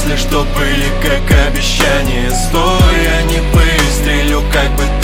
мысли, что были как обещание. Стой, я не выстрелю, как бы